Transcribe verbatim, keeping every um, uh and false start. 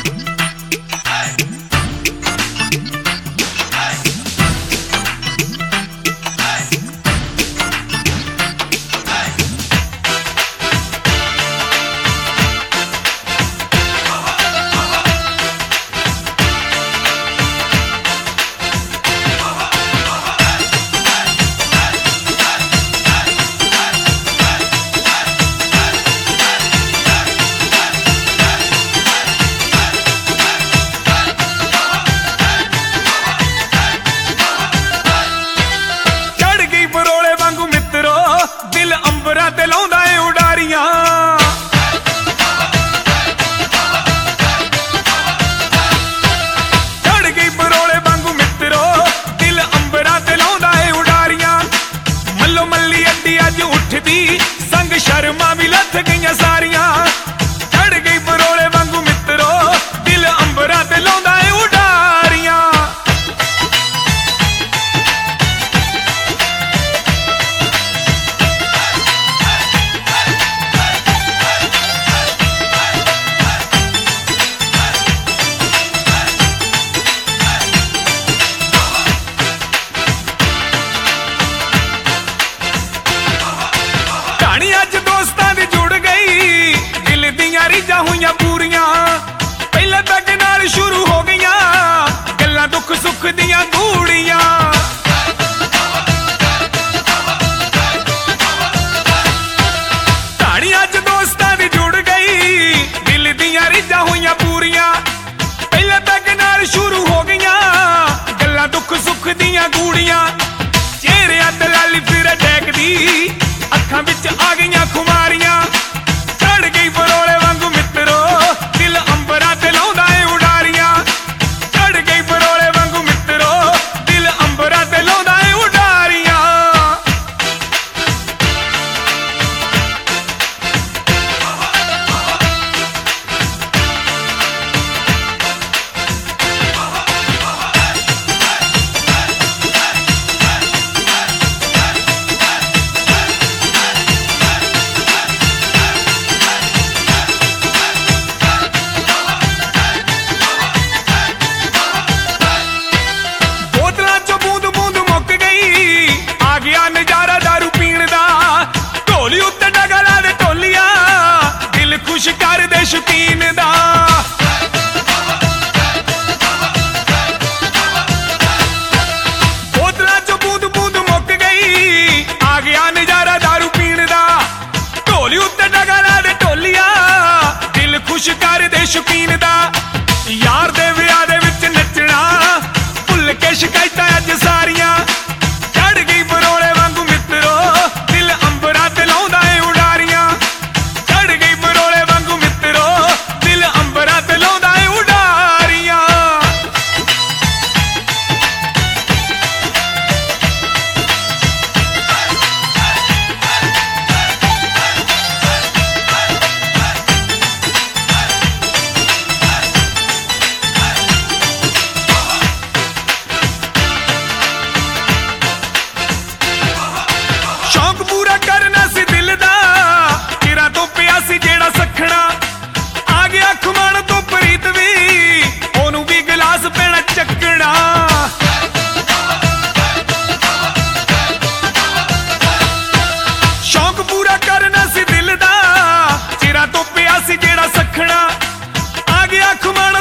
शर्मा भी लथ गई सारिया चढ़ गई परोले वांगू मित्रो दिल अंबरा ते लाउंदा है उडारियां। रीजा हुई पूरियां पहले तक नाल शुरू हो गई गल्लां दुख सुख दियां गूड़ियां। कहानी अज दोस्तां दी जुड़ गई दिल दियां रीजा हुई पूरियां पहले तक नाल शुरू हो गई गल्लां दुख सुख दियां गूड़ियां। चेहरियां ते लाली फिर टैकदी अखां विच आ गईयां खुमारियां चढ़ गई परोले वांगू मित्रो दिल अंबरा ते लाउंदा है उडारियां। चढ़ गई परोले वांगू मित्रो दिल अंबरा ते लाउंदा है उडारियां। खुश कर दे शौकीन दा बोतलां चो बूंद बूंद मुक गई आ गया नजारा दारू पीण दा। ढोली उत्ते डगा ला दे ढोलिया दिल खुश कर दे शौकीन दा। यार दे विआह दे विच नचना भुल के शिकायतां अज सारियां चढ़ गई परोले वांगू मित्रो दिल अंबरा ते लाउंदा है उडारियां। चढ़ गई परोले वांगू मित्रो दिल अंबरा ते लाउंदा है उडारियां। शौक पूरा करना सी दिल दा किरा तो पिया सी जेड़ा सखना आ गया खुमाण तो प्रीत भी ओनू भी गिलास पैना चकना। शौक पूरा करना सी दिल दा चिरा तो पिया सी जेड़ा सखना आ गया खुमाण